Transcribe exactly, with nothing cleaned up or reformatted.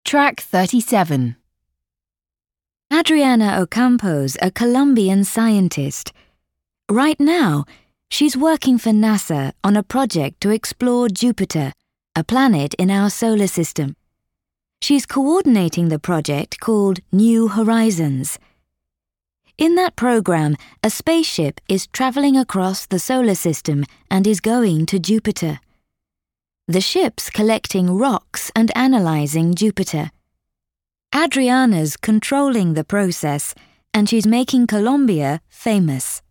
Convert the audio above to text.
Track thirty-seven. Adriana Ocampo's a Colombian scientist. Right now, she's working for NASA on a project to explore Jupiter, a planet in our solar system. She's coordinating the project called New Horizons. In that program, a spaceship is traveling across the solar system and is going to Jupiter. The ship's collecting rocks and analyzing Jupiter. Adriana's controlling the process, and she's making Colombia famous.